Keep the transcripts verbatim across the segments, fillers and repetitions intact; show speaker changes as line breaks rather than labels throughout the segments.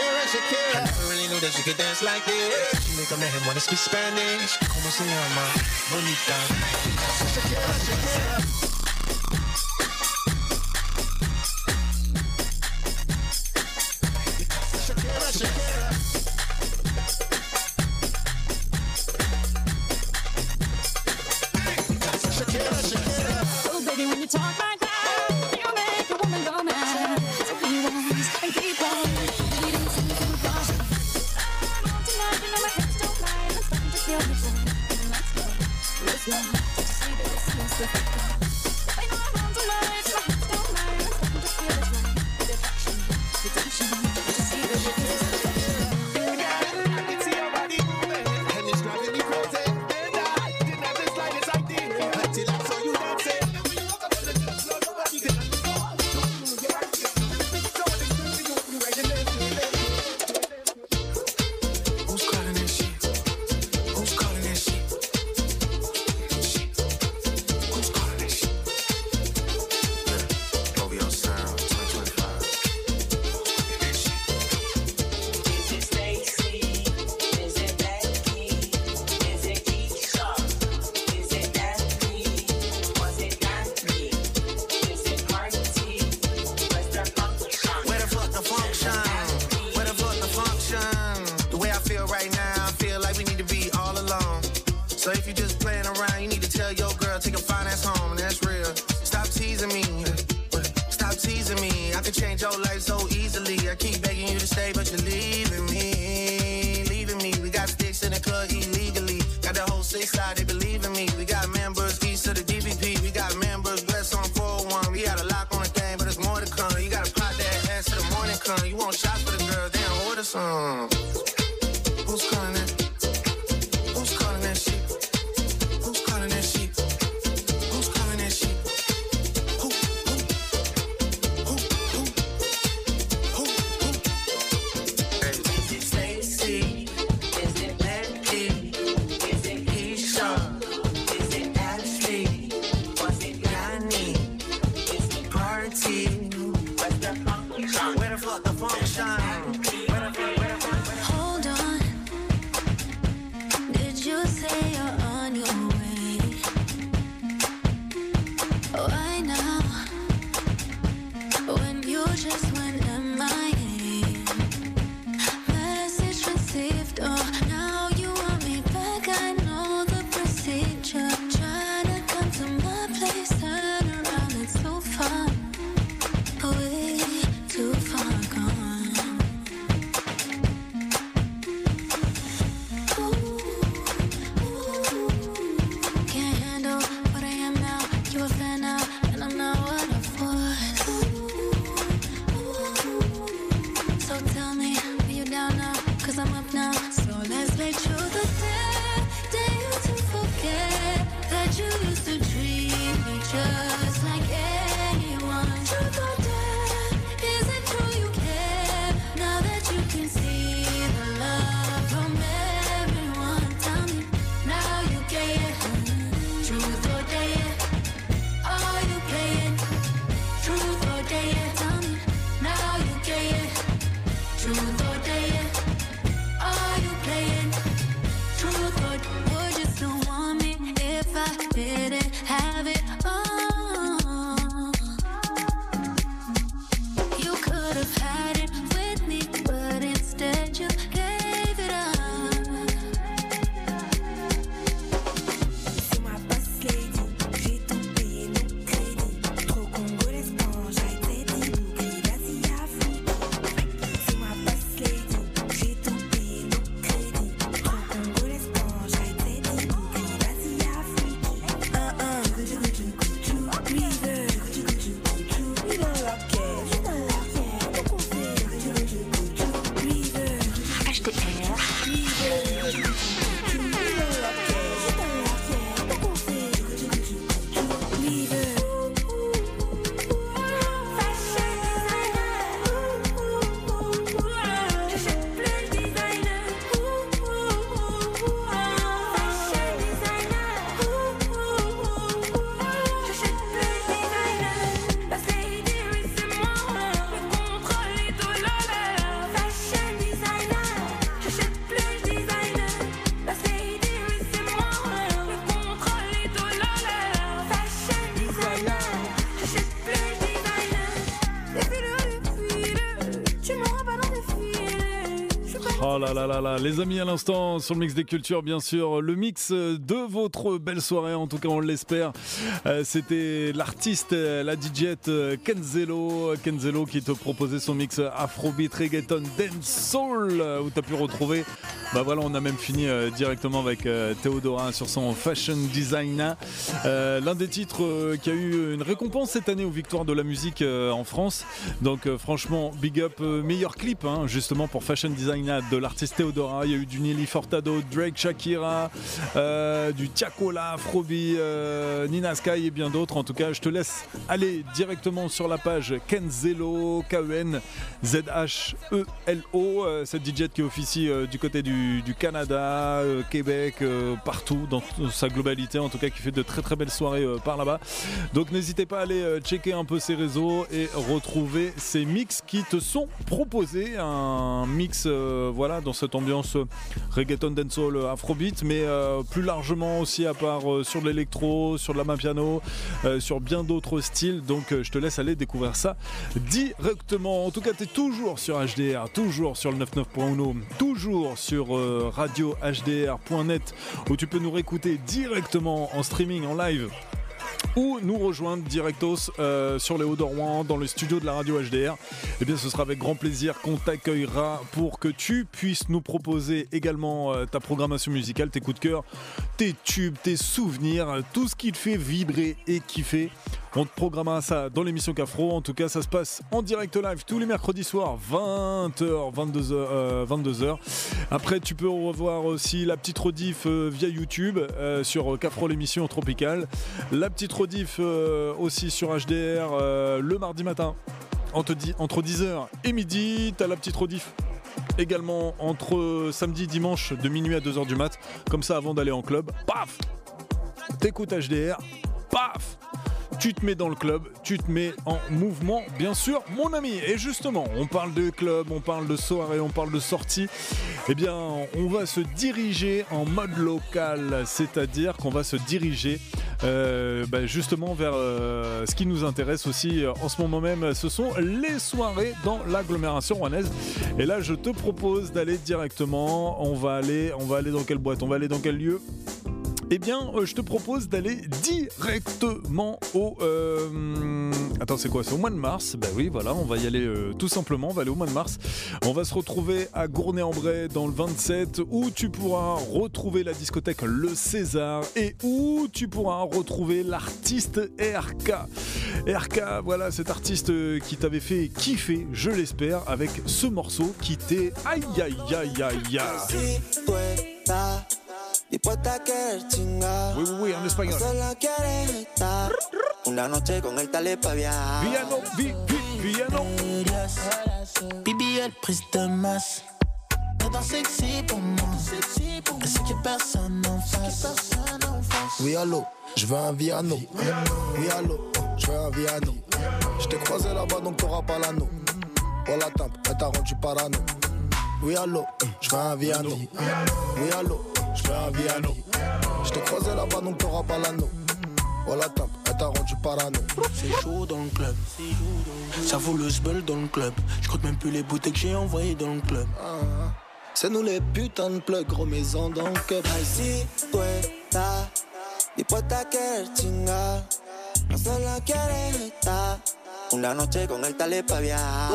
Shakira, Shakira. I never really knew that she could dance like this. She make a man wanna speak Spanish. Como se llama? Bonita. Shakira, Shakira. Shakira, Shakira. Shakira, Shakira.
Oh, baby, when you talk like that, you make a woman go mad. So be wise and keep on leading to the bars. I'm on tonight, you know my hips don't lie. I'm starting to feel the joy. Let's go, let's go. See that it seems to fit. I know I'm on tonight, my hips don't lie. I'm starting to feel the joy. The attraction, the tension. Just see that it is.
I can see your body moving, and it's driving me crazy. And I didn't have this like this idea until I saw you dancing. And when you walk up to the dance floor, nobody can understand. Who's calling that shit? Who's calling that shit? Shit. Who's calling that shit? Yeah, O V O Sound twenty twenty-five. That shit.
Is it Stacy? Is it Becky? Is it Keisha? Is it Daphne? Was it Daphne? Is it Party? Where's the function?
Where the fuck the function? Where the fuck the function? The way I feel right now, I feel like we need to be all alone. So if you just playing around, you need to tell your girl, take a fine ass home, and that's real. Stop teasing me. Stop teasing me. I could change your life so easily. I keep begging you to stay, but you're leaving me. Leaving me. We got sticks in the club illegally. Got the whole six side, they believe in me. We got members east of the D V P. We got members west on four oh one. We got a lock on the thing, but there's more to come. You gotta pop that ass till the morning come. You want shots for the girls, damn, order some. Who's calling that? Who's calling that shit? Who's calling that shit? Who's calling that shit? Who, who, who, who, who, who? Hey.
Is it Stacy? Is it Becky? Is it Keisha? Is it Ashley? Was it Yanni? Is it Party? Where's the function?
Where the fuck the function? Where the fuck, where the fuck, where the
Hold on. Did you say you're on your way? Why now? When you just went M I A. Message received. Oh, now you want me back. I know the procedure. Try to come to my place. Turn around. It's so far. Way too far gone. Can't handle what I am now. You a fan now, and I'm not what I was. So tell me, are you down now? Cause I'm up now. So let's make sure the day, day you to forget that you used to treat me just like anyone. Truth or dare, is it true you care? Now that you can see the love from everyone, tell me, now you get it. Truth or dare, are you playing? Truth or dare, tell me, now you get it. Truth or dare, are you playing? Truth or would you still want me if I didn't have it all? You could have had it with me, but instead
Oh là là là là, les amis, à l'instant sur le mix des cultures, bien sûr, le mix de votre belle soirée, en tout cas on l'espère. Euh, c'était l'artiste, la D J Kenzello, Kenzello qui te proposait son mix Afrobeat, Reggaeton, Dancehall, où tu as pu retrouver. Bah voilà, on a même fini euh, directement avec euh, Theodora sur son Fashion Designer, euh, l'un des titres euh, qui a eu une récompense cette année aux Victoires de la musique euh, en France. Donc euh, franchement, big up, euh, meilleur clip hein, justement pour Fashion Designer de l'artiste Theodora. Il y a eu du Nelly Furtado, Drake, Shakira, euh, du Tiakola, Afrobi, euh, Nina Sky et bien d'autres. En tout cas, je te laisse aller directement sur la page Kenzello, K E N Z H E L O, euh, cette D J qui officie euh, du côté du du Canada, euh, Québec, euh, partout dans sa globalité, en tout cas qui fait de très très belles soirées euh, par là-bas. Donc n'hésitez pas à aller euh, checker un peu ses réseaux et retrouver ces mix qui te sont proposés, un mix euh, voilà dans cette ambiance euh, reggaeton, dancehall, afrobeat, mais euh, plus largement aussi à part euh, sur de l'électro, sur de la main piano, euh, sur bien d'autres styles. Donc euh, je te laisse aller découvrir ça directement. En tout cas, tu es toujours sur H D R, toujours sur le quatre-vingt-neuf point un, toujours sur euh, radio h d r point net où tu peux nous réécouter directement en streaming, en live, ou nous rejoindre directos euh, sur les Hauts de Rouen dans le studio de la radio H D R. Eh bien ce sera avec grand plaisir qu'on t'accueillera pour que tu puisses nous proposer également euh, ta programmation musicale, tes coups de cœur, tes tubes, tes souvenirs, tout ce qui te fait vibrer et kiffer. On te programmera ça dans l'émission Cafro. En tout cas, ça se passe en direct live tous les mercredis soirs, vingt heures, vingt-deux heures, euh, vingt-deux heures. Après, tu peux revoir aussi la petite rediff euh, via YouTube euh, sur Cafro, l'émission tropicale. La petite rediff euh, aussi sur H D R euh, le mardi matin entre, entre dix heures et midi. T'as la petite rediff également entre samedi et dimanche de minuit à deux heures du mat. Comme ça, avant d'aller en club, paf, t'écoutes H D R, paf, tu te mets dans le club, tu te mets en mouvement, bien sûr, mon ami. Et justement, on parle de club, on parle de soirée, on parle de sortie. Eh bien, on va se diriger en mode local, c'est-à-dire qu'on va se diriger euh, bah justement vers euh, ce qui nous intéresse aussi euh, en ce moment même. Ce sont les soirées dans l'agglomération rouennaise. Et là, je te propose d'aller directement. On va aller, on va aller dans quelle boîte ? On va aller dans quel lieu ? Eh bien, euh, je te propose d'aller directement au... Euh... Attends, c'est quoi ? C'est au mois de mars. Ben oui, voilà, on va y aller euh, tout simplement. On va aller au mois de mars. On va se retrouver à Gournay-en-Bray dans le vingt-sept, où tu pourras retrouver la discothèque Le César et où tu pourras retrouver l'artiste R K. R K, voilà, cet artiste qui t'avait fait kiffer, je l'espère, avec ce morceau qui t'est... Aïe, aïe, aïe, aïe, aïe.
Dispuesta a querer chingar.
Oui, oui, oui, en espagnol.
Solo quieres estar una noche con él tal pa' viajar.
Viano, vi, vi, Viano.
Bibi, elle prise de masse. T'es dans sexy pour moi. Et c'est que personne n'en fasse.
Oui, allô, je veux un Viano. Oui, allô, je veux un Viano. Je t'ai croisé là-bas donc t'auras pas l'anneau. Oh la tempe, elle t'a rendu parano. Oui, allô, je veux un Viano. Oui, allô, je veux un Viano. Je t'ai croisé là-bas donc t'auras pas l'anneau. Oh la tempe, elle t'a rendu parano.
C'est chaud dans le club. Ça vaut le sbeul dans le club. Je compte même plus les bouteilles que j'ai envoyées dans le club.
Ah, c'est nous les putains de plugs, gros maison dans le club.
Ay, si tú estás dispuesta a querer chingar, no solo quieres estar una noche con él tal pa' viajar.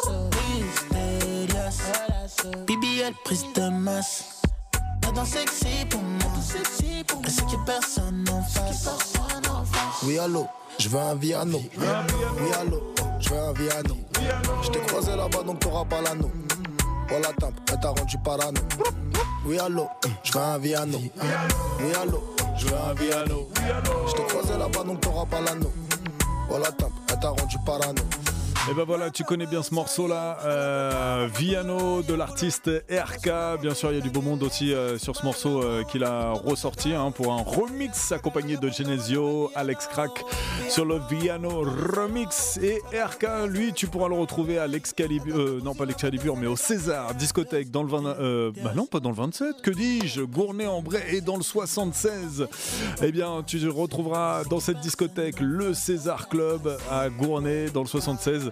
Misterias, Bibi, elle prise de masse. T'es dans sexy pour moi. Et c'est que personne n'en fasse.
Oui, allô, je veux un Viano. Oui, allô, je veux un Viano. Je t'ai croisé là-bas donc t'auras pas l'anneau. Oh la tempe, elle t'a rendu parano. Oui, allô, je veux un Viano. Oui, allô, je veux un Viano. Je t'ai croisé là-bas donc t'auras pas l'anneau. Oh la tempe, elle t'a rendu parano.
Et ben voilà, tu connais bien ce morceau-là, euh, Viano de l'artiste R K. Bien sûr, il y a du beau monde aussi euh, sur ce morceau euh, qu'il a ressorti hein, pour un remix accompagné de Genesio, Alex Crack sur le Viano remix. Et R K, lui, tu pourras le retrouver à l'Excalibur, euh, non pas l'Excalibur, mais au César discothèque dans le vingt, euh, bah non pas dans le vingt-sept, que dis-je, Gournay-en-Bray et dans le soixante-seize. Eh bien, tu retrouveras dans cette discothèque le César Club à Gournay dans le soixante-seize.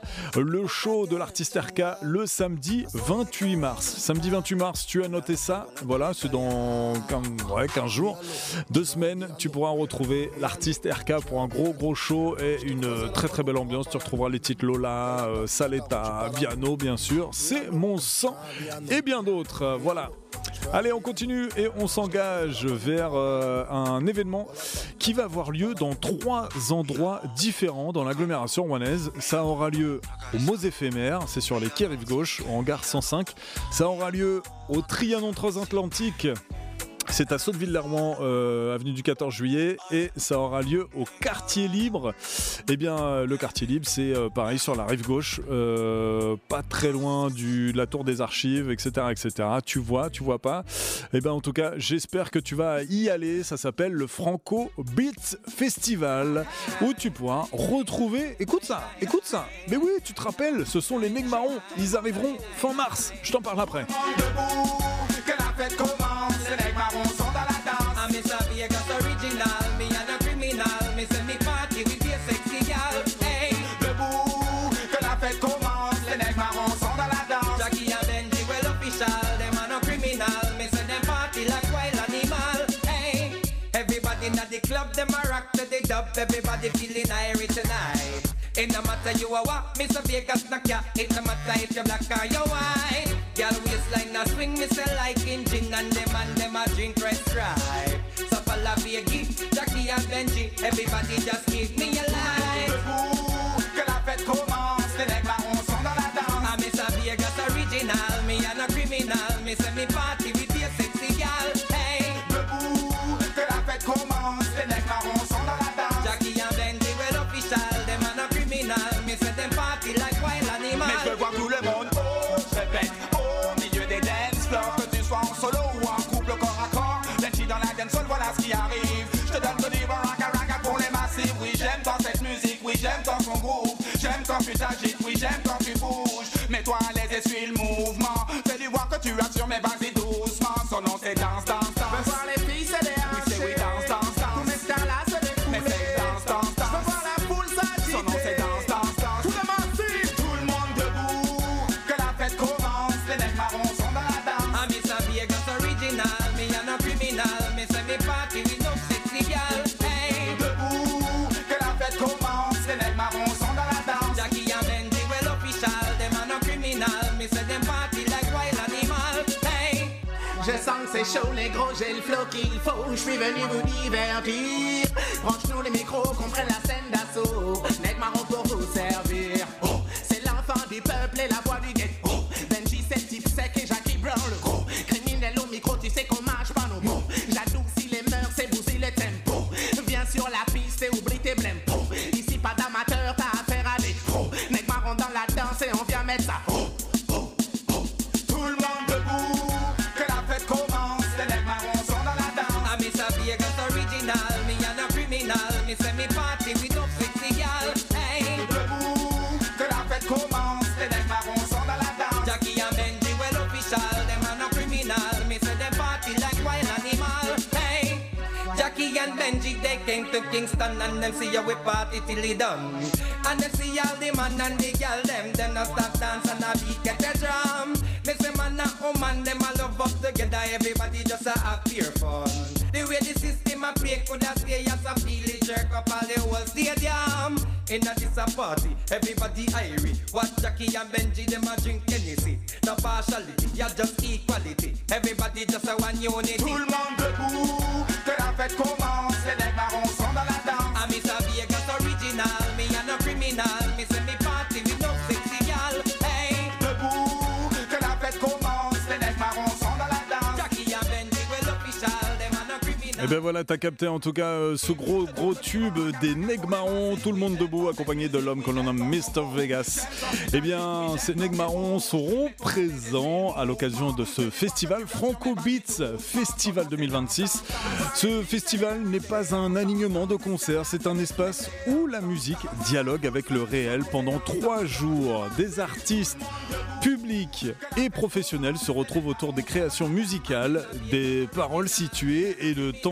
le show de l'artiste R K le samedi vingt-huit mars. Samedi vingt-huit mars, tu as noté ça. Voilà, c'est dans quinze, ouais, quinze jours. Deux semaines, tu pourras retrouver l'artiste R K pour un gros gros show et une très très belle ambiance. Tu retrouveras les titres Lola, euh, Saletta, Biano bien sûr. C'est mon sang et bien d'autres. Voilà. Allez, on continue et on s'engage vers euh, un événement qui va avoir lieu dans trois endroits différents dans l'agglomération rouennaise. Ça aura lieu au Mots éphémères, c'est sur les quais Rive Gauche, en gare cent cinq. Ça aura lieu au Trianon Transatlantique. C'est à Sotteville-Larouan, euh, avenue du quatorze juillet, et ça aura lieu au Quartier Libre. Eh bien, euh, le Quartier Libre, c'est euh, pareil sur la rive gauche, euh, pas très loin du, de la Tour des Archives, et cetera, et cetera. Tu vois, tu vois pas. Eh bien, en tout cas, j'espère que tu vas y aller. Ça s'appelle le Franco Beats Festival, où tu pourras retrouver. Écoute ça, écoute ça. Mais oui, tu te rappelles, ce sont les Negmarons. Ils arriveront fin mars. Je t'en parle après.
Debout, que la fête commence, les mecs marrons sont dans la danse. I'm Miss Vegas original, me and a criminal, me send me party with your sexy gal. Hey, debout, que la fête commence, les mecs marrons sont dans la danse. Jackie and Benji, well official, them are no criminal, me send them party like wild animal. Hey, everybody in the club, them a rock to the dub, everybody feeling airy tonight. It no matter you a what, Miss Vegas knock ya. It no matter if you black or you white. Girl waistline a swing, me say like engine, and them and them a drink red stripe. So follow Biggie, Jackie and Benji, everybody just give me a line. Debout, que la fête commence, les mecs marrons sont dans la danse. I'm Miss Vegas original, me and a criminal, me say me party with your sexy gal. Hey, debout, que la fête commence, les mecs marrons sont dans la danse. Jackie and Benji, well official, them and a criminal, me say them party like wild animal. Mais je veux voir tout le monde, oh, je répète, au milieu des dance floors, que tu sois en solo ou en couple corps à corps. Let's dans la dance hall, voilà ce qui arrive. Je te donne du baraka raka pour les massifs. Oui, j'aime tant cette musique, oui, j'aime tant son groupe. J'aime quand tu t'agites, oui, j'aime quand tu bouges. Mets-toi à l'aise et suis le mouvement. Fais-lui voir que tu assures, mais vas-y doucement. Son nom c'est danse, danse, danse. Je veux voir les filles se déhancher. Oui, c'est oui, danse, danse, danse. Tous mes stars là se défouler. Mais c'est danse, danse, danse. Je veux voir la foule s'agiter. Son nom c'est danse, danse, danse. Tout le monde suit, tout le monde debout. Que la fête commence, les mecs marrons sont dans la danse. I'm Miss Vegas original, me and a criminal. Me say me party with no sexy girl. Hey, debout, que la fête commence, les mecs marrons sont dans la danse. Jackie and Benji, well official, them are no criminal. Me say them party like wild animal. Hey, je sens que c'est chaud les gros, j'ai le flow qu'il faut. Je suis venu vous divertir. Branche-nous les micros, qu'on prenne la scène d'assaut. Nec marron pour vous servir. Oh, c'est l'enfant du peuple et la voix du ghetto. Oh, Benji c'est le type sec et Jackie Brown le gros. Criminel au micro, tu sais qu'on marche pas nos mots. J'adoucis les mœurs, c'est bousiller le tempo. Viens sur la piste et oublie tes blèmes. Oh, ici pas d'amateur, t'as affaire à des pros. Nec marron dans la danse et on vient mettre ça. Oh, oh, oh. Tout le monde debout, que la fête commence. Les nec marrons sont dans la danse. I'm Miss Vegas original, me and a criminal. Me say me party with no sexy girl. Hey, debout, que la fête commence. Les nec marrons sont dans la danse. Jackie and Benji, well official, them are no criminal. Me say them party like wild animal. Hey, Jackie and Benji, they came to Kingston and them see how we party till it done. And them see all the man and the girl, them, them not stop dance and a beat get the drum. Me say man and woman, them a love up together, everybody just a have pure fun. The way the system a play could a stay as a feel it jerk up all the whole stadium. In a this a party, everybody irie. Watch Jackie and Benji, them a drink Hennessy. No partiality, yeah just equality. Everybody just a one unity. Tout le monde debout, que la fête commence. Les nec marrons sont dans la danse. I'm Miss Vegas original, me and a criminal. Me say me party with no sexy girl. Hey, debout, que la fête commence. Les nec marrons sont dans la danse. Jackie and Benji, well official, them and a criminal.
Et ben voilà, t'as capté en tout cas euh, ce gros gros tube des Negmarons, tout le monde debout, accompagné de l'homme que l'on nomme mister Vegas. Eh bien, ces Negmarons seront présents à l'occasion de ce festival Franco Beats Festival deux mille vingt-six. Ce festival n'est pas un alignement de concerts, c'est un espace où la musique dialogue avec le réel pendant trois jours. Des artistes publics et professionnels se retrouvent autour des créations musicales, des paroles situées et le temps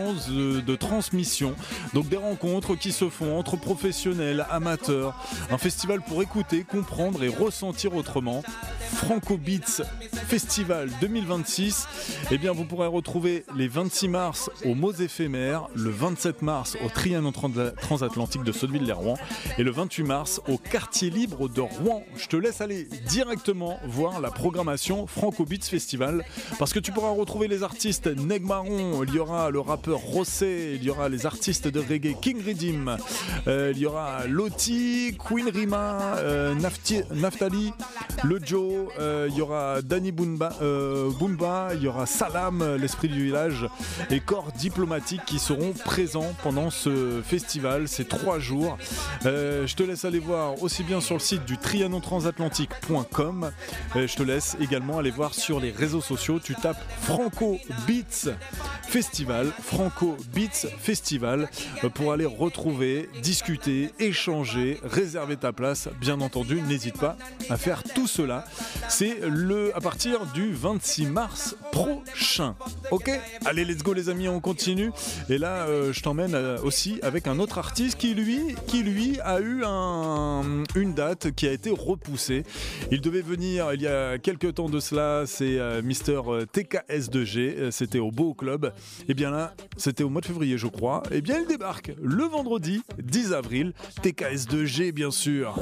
séances de, de transmission, donc des rencontres qui se font entre professionnels, amateurs, un festival pour écouter, comprendre et ressentir autrement. Franco Beats Festival deux mille vingt-six, eh bien vous pourrez retrouver les vingt-six mars au Mots Éphémères, le vingt-sept mars au Trianon Transatlantique de Sotteville-lès-Rouen et le vingt-huit mars au Quartier Libre de Rouen. Je te laisse aller directement voir la programmation Franco Beats Festival parce que tu pourras retrouver les artistes Neg Marron, il y aura le rappeur Rossé, il y aura les artistes de reggae King Redeem, euh, il y aura Loti, Queen Rima, euh, Nafti, Naftali, Le Joe, euh, il y aura Danny Boomba, euh, Boomba, il y aura Salam, l'esprit du village et Corps Diplomatique qui seront présents pendant ce festival, ces trois jours. Euh, je te laisse aller voir aussi bien sur le site du trianon transatlantique point com, euh, je te laisse également aller voir sur les réseaux sociaux, tu tapes Franco Beats Festival, Franco Beats Festival euh, pour aller retrouver, discuter, échanger, réserver ta place, bien entendu, n'hésite pas à faire tout cela. C'est le à partir du vingt-six mars prochain. Ok, allez, let's go les amis, on continue. Et là, euh, je t'emmène euh, aussi avec un autre artiste qui lui, qui lui a eu un, une date qui a été repoussée. Il devait venir il y a quelques temps de cela. C'est euh, Mister T K S deux G. C'était au Beau Club. Et bien là, c'était au mois de février, je crois. Et bien, il débarque le vendredi dix avril. T K S deux G, bien sûr.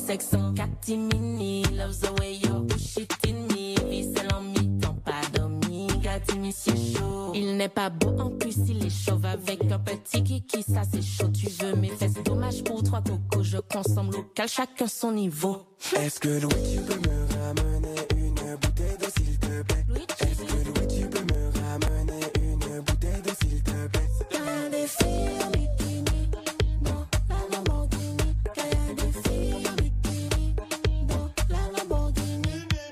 Il n'est pas beau, en plus il est chauve avec un petit kiki, ça c'est chaud. Tu veux mes fesses, dommage pour trois cocos, je consomme local, chacun son niveau.
Est-ce que Louis tu peux me ramener une bouteille d'eau s'il te plaît? Est-ce que Louis tu peux me ramener une bouteille d'eau s'il te plaît?
Y'a des filles en bikini dans la Lamborghini. Y'a des filles en bikini dans la Lamborghini.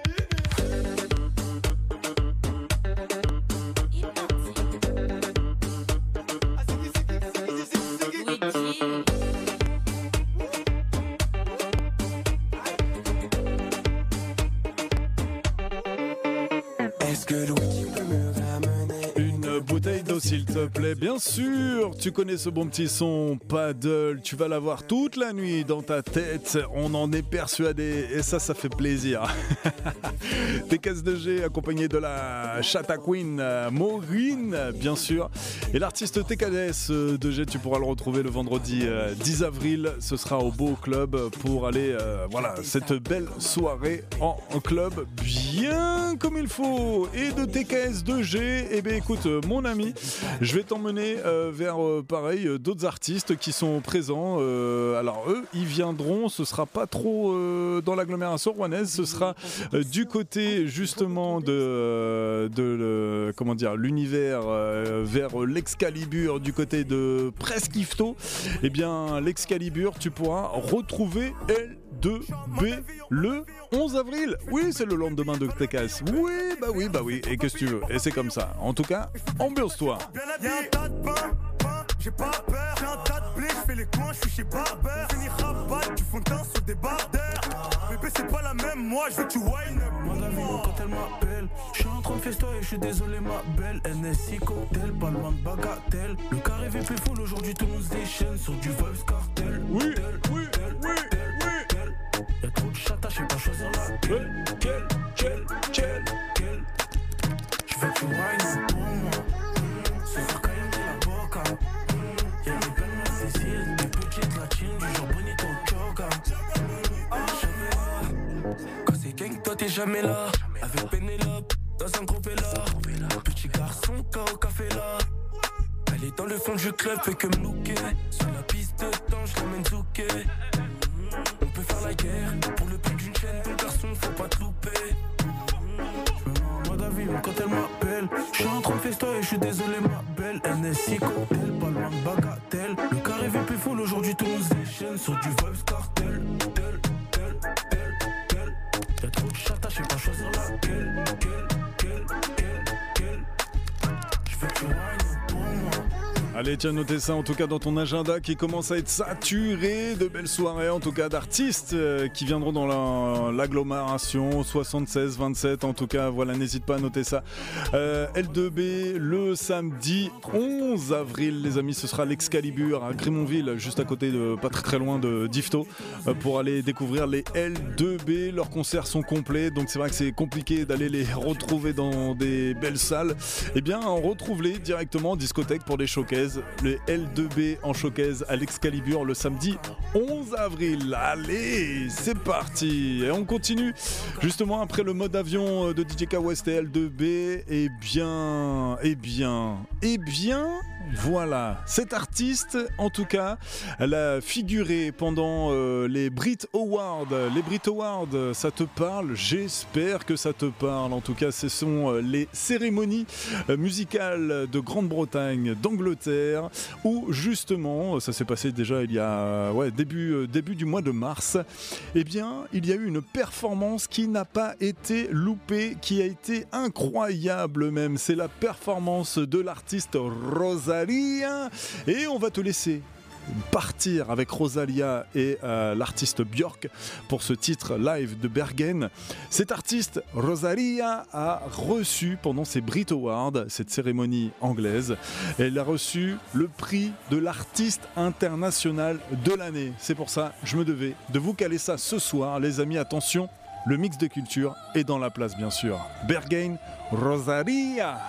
Est-ce que Louis tu peux me ramener
Une bouteille d'eau s'il te plaît, bien sûr. Tu connais ce bon petit son Paddle, tu vas l'avoir toute la nuit dans ta tête, on en est persuadé et ça, ça fait plaisir. T K S deux G accompagné de la Chata Queen Maureen, bien sûr. Et l'artiste T K S deux G, tu pourras le retrouver le vendredi dix avril, ce sera au Beau Club pour aller, euh, voilà, cette belle soirée en club bien comme il faut. Et de T K S deux G, eh bien écoute mon ami, je vais t'emmener euh, vers euh, pareil euh, d'autres artistes qui sont présents. Euh, alors eux, ils viendront, ce sera pas trop euh, dans l'agglomération rouennaise, ce sera euh, du côté justement de, euh, de le, comment dire, l'univers euh, vers l'Excalibur, du côté de Presqu'Yvetot. Eh bien l'Excalibur, tu pourras retrouver L deux B le onze avril. Oui, c'est le lendemain de T K S. Oui, bah oui, bah oui. Et qu'est-ce que tu veux? Et c'est comme ça. En tout cas, ambiance-toi.
Y'a un tas de pain, pain, j'ai pas peur. J'ai un tas de blé, j'fais les coins, j'suis chez Barber. Fini rabat, du fond de teint sur des bardeurs. Bébé, c'est pas la même, moi, j'veux que tu wine up.
Mon avis, quand elle m'appelle, j'suis en train de festoyer, j'suis désolé, ma belle. N S I cocktail, pas loin de bagatelle. Le carré V P full, aujourd'hui tout le monde se déchaîne sur du Vibes Cartel.
Oui,
tel,
oui,
tel,
oui,
tel,
oui.
tel. Y'a trop de chata, j'sais pas choisir laquelle. Quelle, quelle, quelle, quelle. J'veux que tu wine pour moi. Ce soir, quand il la boca. Y'a les belles Cécile, des petites latines, du genre bonito choca. Quand c'est gang, toi t'es jamais là. Avec Pénélope, dans un gros péla. Petit garçon, K O café là. Elle est dans le fond du club, fait que me looker. Sur la piste de temps, je l'emmène zouker. On peut faire la guerre pour le prix d'une chaîne. Ton garçon, faut pas te louper. Je me mets en mode avion quand elle m'appelle. Je suis en train de festoyer, je suis désolé ma belle. N S I cocktail, pas loin de bagatelle. Le carré V P full, aujourd'hui tout le monde se déchaîne sur du Vibes Cartel. Tel, tel, tel, tel. Y'a trop de chata, j'sais pas choisir laquelle. Quelle, quelle, quelle, quelle. J'veux que tu wine pour moi.
Allez, tiens, notez ça en tout cas dans ton agenda qui commence à être saturé de belles soirées, en tout cas d'artistes euh, qui viendront dans la, l'agglomération soixante-seize vingt-sept. En tout cas, voilà, n'hésite pas à noter ça. Euh, L deux B le samedi onze avril, les amis, ce sera l'Excalibur à Grémonville, juste à côté de, pas très très loin de d'Yvetot, euh, pour aller découvrir les L deux B. Leurs concerts sont complets, donc c'est vrai que c'est compliqué d'aller les retrouver dans des belles salles. Eh bien, on retrouve-les directement en discothèque pour des showcases. Les L deux B en showcase à l'Excalibur le samedi onze avril. Allez, c'est parti. Et on continue justement après le mode avion de D J K West et L deux B. Eh bien, eh bien, eh bien, voilà. Cette artiste, en tout cas, elle a figuré pendant euh, les Brit Awards. Les Brit Awards, ça te parle? J'espère que ça te parle. En tout cas, ce sont euh, les cérémonies euh, musicales de Grande-Bretagne, d'Angleterre, où justement, ça s'est passé déjà il y a ouais, début, euh, début du mois de mars, eh bien, il y a eu une performance qui n'a pas été loupée, qui a été incroyable même. C'est la performance de l'artiste Rosalia. Et on va te laisser partir avec Rosalia et euh, l'artiste Björk pour ce titre live de Bergen. Cet artiste, Rosalia, a reçu pendant ses Brit Awards, cette cérémonie anglaise, elle a reçu le prix de l'artiste international de l'année. C'est pour ça, je me devais de vous caler ça ce soir, les amis. Attention, le mix de culture est dans la place, bien sûr. Bergen, Rosalia.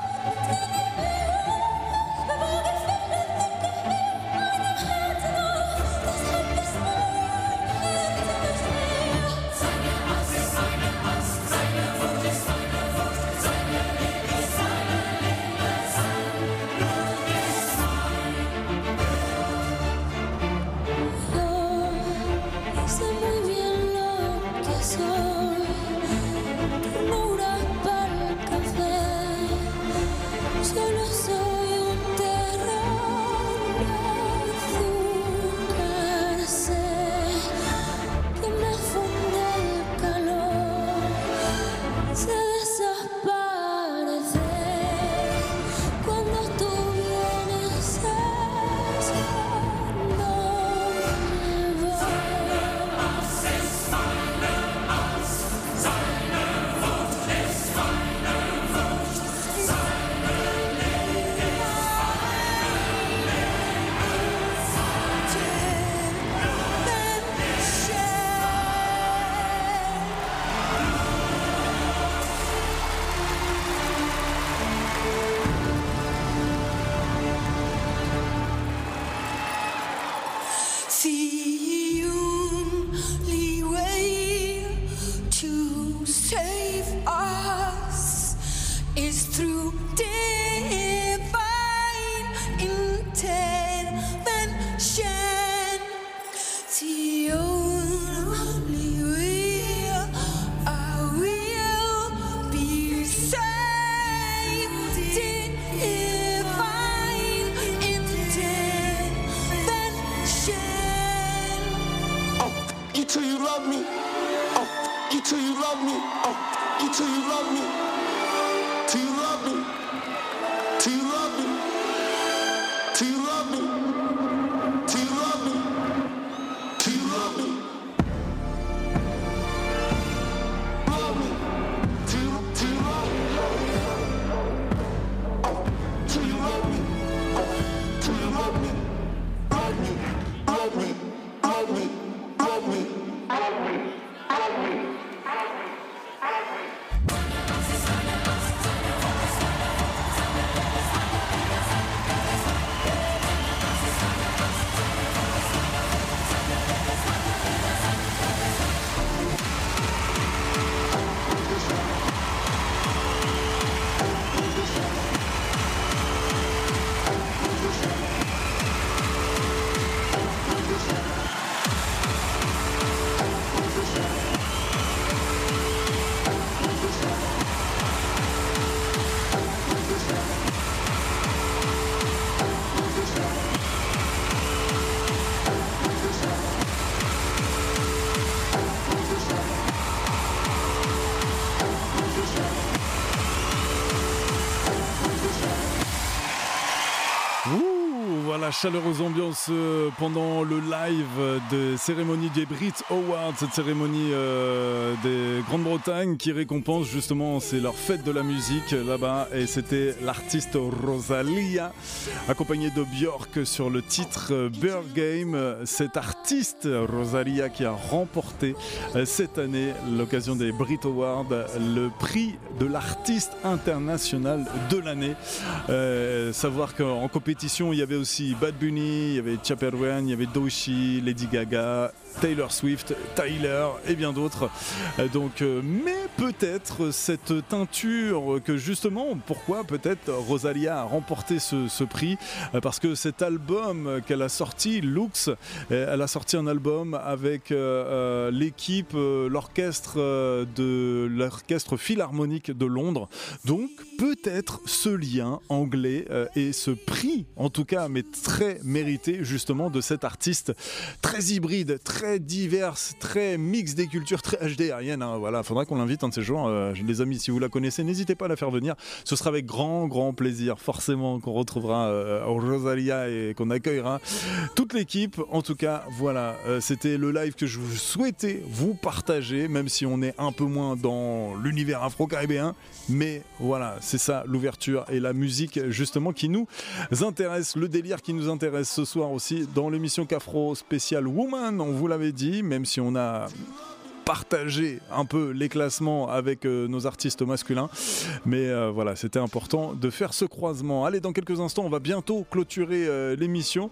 la chaleureuse ambiance euh, pendant le live de cérémonie des Brit Awards, cette cérémonie euh, des Grande-Bretagne qui récompense justement, c'est leur fête de la musique là-bas, et c'était l'artiste Rosalia accompagnée de Björk sur le titre Bird Game. Cette artiste Rosalia qui a remporté euh, cette année l'occasion des Brit Awards le prix de l'artiste international de l'année. Euh, savoir qu'en compétition il y avait aussi Bad Bunny, il y avait Chaperone, il y avait Doechii, Lady Gaga, Taylor Swift, Tyler et bien d'autres. Donc, euh, mais peut-être cette teinture que justement, pourquoi peut-être Rosalia a remporté ce, ce prix, parce que cet album qu'elle a sorti, Lux, elle a sorti un album avec euh, l'équipe, euh, l'orchestre euh, de l'orchestre philharmonique de Londres. Donc peut-être ce lien anglais euh, et ce prix, en tout cas, mais très mérité justement de cet artiste très hybride, très diverse, très mix des cultures, très H D arienne. Hein, voilà, faudra qu'on l'invite un de ces jours. Euh, les amis, si vous la connaissez, n'hésitez pas à la faire venir. Ce sera avec grand, grand plaisir, forcément, qu'on retrouvera euh, Rosalia et qu'on accueillera toute l'équipe. En tout cas, voilà, euh, c'était le live que je souhaitais vous partager, même si on est un peu moins dans l'univers afro-caribéen. Mais voilà, c'est ça l'ouverture et la musique justement qui nous intéresse, le délire qui nous intéresse ce soir aussi dans l'émission Cafro spéciale Woman. On vous l'avait dit, même si on a partager un peu les classements avec euh, nos artistes masculins, mais euh, voilà, c'était important de faire ce croisement. Allez, dans quelques instants on va bientôt clôturer euh, l'émission,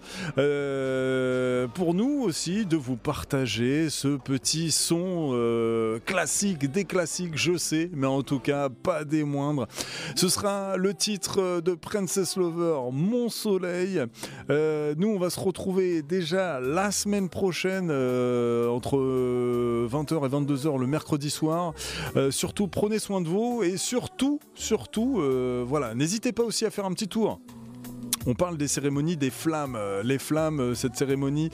euh, pour nous aussi de vous partager ce petit son euh, classique, des classiques je sais, mais en tout cas pas des moindres. Ce sera le titre de Princess Lover, Mon Soleil. Euh, nous on va se retrouver déjà la semaine prochaine euh, entre vingt heures et vingt-deux heures le mercredi soir. Euh, surtout prenez soin de vous et surtout, surtout, euh, voilà, n'hésitez pas aussi à faire un petit tour. On parle des cérémonies des flammes. Les flammes, cette cérémonie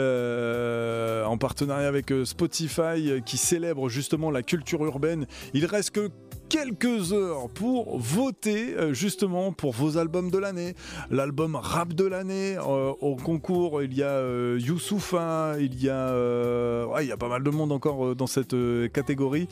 euh, en partenariat avec Spotify qui célèbre justement la culture urbaine. Il reste que quelques heures pour voter justement pour vos albums de l'année, l'album rap de l'année. Euh, au concours, il y a euh, Youssoupha, il y a, euh, ouais, il y a pas mal de monde encore dans cette euh, catégorie.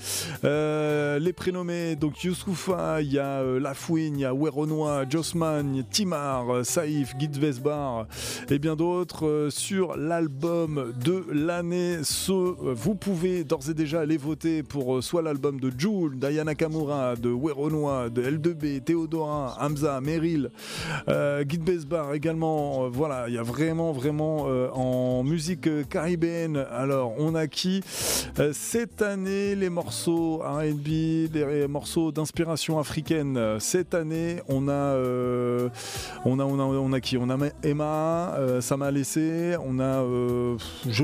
Euh, les prénommés, donc Youssoupha, il y a euh, Lafouine, il y a Weronois, Jossman, Timar, Saïf, Guide Vesbar et bien d'autres. Euh, sur l'album de l'année, ce, euh, vous pouvez d'ores et déjà aller voter pour euh, soit l'album de Jul, Diana Kamura, de Weronois, de L deux B, Théodora, Hamza, Meryl, euh, Guide Besbar également. Euh, voilà, il y a vraiment, vraiment euh, en musique euh, caribéenne. Alors, on a qui euh, cette année les morceaux R and B, les morceaux d'inspiration africaine. Cette année, on a, euh, on a, on a, on a qui On a Emma, euh, ça m'a laissé. On a euh,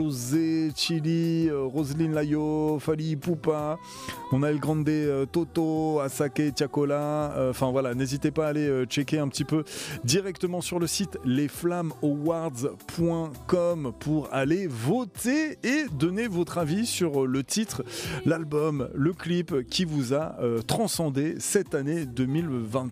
José, Chili, euh, Roselyne Layo, Fali Poupa. On a El Grande, euh, Toto, Asake, Tiakola, enfin euh, voilà, n'hésitez pas à aller euh, checker un petit peu directement sur le site les flammes awards point com pour aller voter et donner votre avis sur le titre, l'album, le clip qui vous a euh, transcendé cette année deux mille vingt,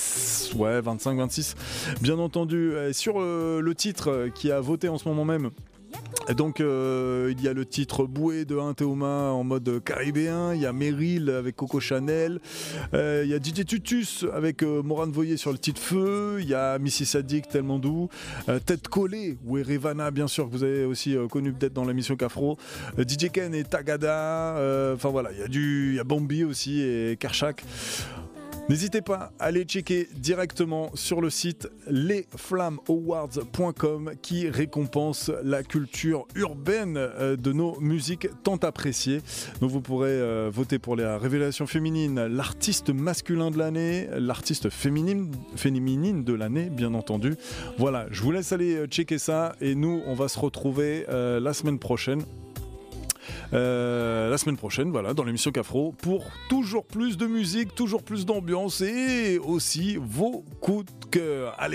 ouais, vingt-cinq vingt-six, bien entendu. Et sur euh, le titre qui a voté en ce moment même. Donc euh, il y a le titre Boué de Inteoma en mode caribéen, il y a Meryl avec Coco Chanel, euh, il y a D J Tutus avec euh, Morane Voyer sur le titre Feu, il y a Missy Sadik Tellement Doux, euh, Tête Collée ou Revana bien sûr que vous avez aussi euh, connu peut-être dans l'émission Cafro, euh, D J Ken et Tagada, enfin euh, voilà, il y a du, il y a Bambi aussi et Kershak. N'hésitez pas à aller checker directement sur le site les flammes awards point com qui récompense la culture urbaine de nos musiques tant appréciées. Donc vous pourrez euh, voter pour la révélation féminine, l'artiste masculin de l'année, l'artiste féminine, féminine de l'année bien entendu. Voilà, je vous laisse aller checker ça et nous on va se retrouver euh, la semaine prochaine. Euh, la semaine prochaine, voilà, dans l'émission Cafro, pour toujours plus de musique, toujours plus d'ambiance et aussi vos coups de cœur. Allez.